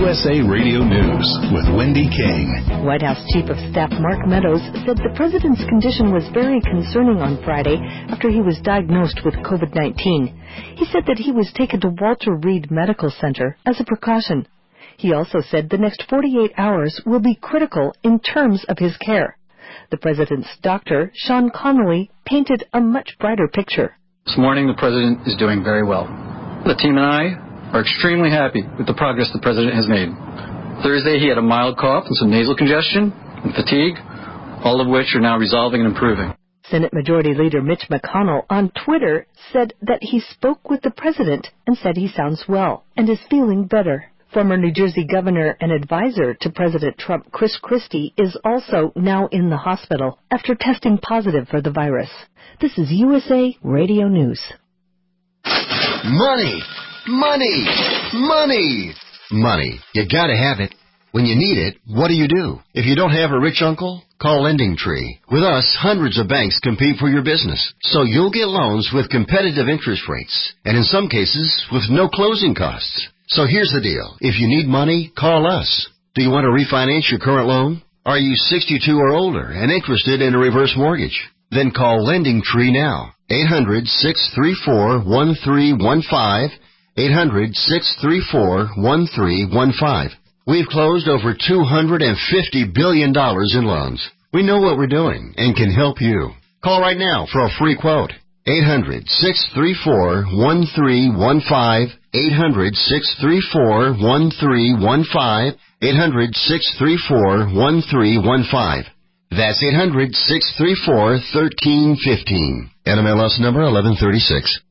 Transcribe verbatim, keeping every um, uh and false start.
S A Radio News with Wendy King. White House Chief of Staff Mark Meadows said the president's condition was very concerning on Friday after he was diagnosed with COVID nineteen. He said that he was taken to Walter Reed Medical Center as a precaution. He also said the next forty-eight hours will be critical in terms of his care. The president's doctor, Sean Connolly, painted a much brighter picture. This morning, the president is doing very well. The team and I are extremely happy with the progress the president has made. Thursday, he had a mild cough and some nasal congestion and fatigue, all of which are now resolving and improving. Senate Majority Leader Mitch McConnell on Twitter said that he spoke with the president and said he sounds well and is feeling better. Former New Jersey governor and advisor to President Trump, Chris Christie, is also now in the hospital after testing positive for the virus. This is U S A Radio News. Money! Money! Money! Money. You gotta have it. When you need it, what do you do? If you don't have a rich uncle, call LendingTree. With us, hundreds of banks compete for your business, so you'll get loans with competitive interest rates, and in some cases, with no closing costs. So here's the deal. If you need money, call us. Do you want to refinance your current loan? Are you sixty-two or older and interested in a reverse mortgage? Then call LendingTree now. eight hundred, six three four, one three one five. eight hundred, six three four, one three one five. We've closed over two hundred fifty billion dollars in loans. We know what we're doing and can help you. Call right now for a free quote. eight hundred, six three four, one three one five. eight hundred, six three four, one three one five. eight hundred, six three four, one three one five. That's eight hundred, six three four, one three one five. N M L S number eleven thirty-six.